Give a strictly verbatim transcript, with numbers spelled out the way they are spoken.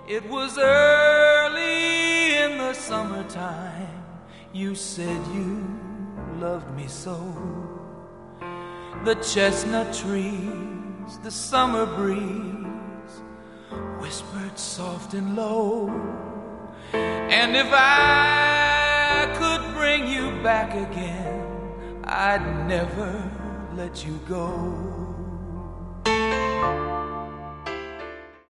It was early in the summertime. You said you loved me so. The chestnut trees, the summer breeze whispered soft and low. And if I could bring you back again, I'd never let you go.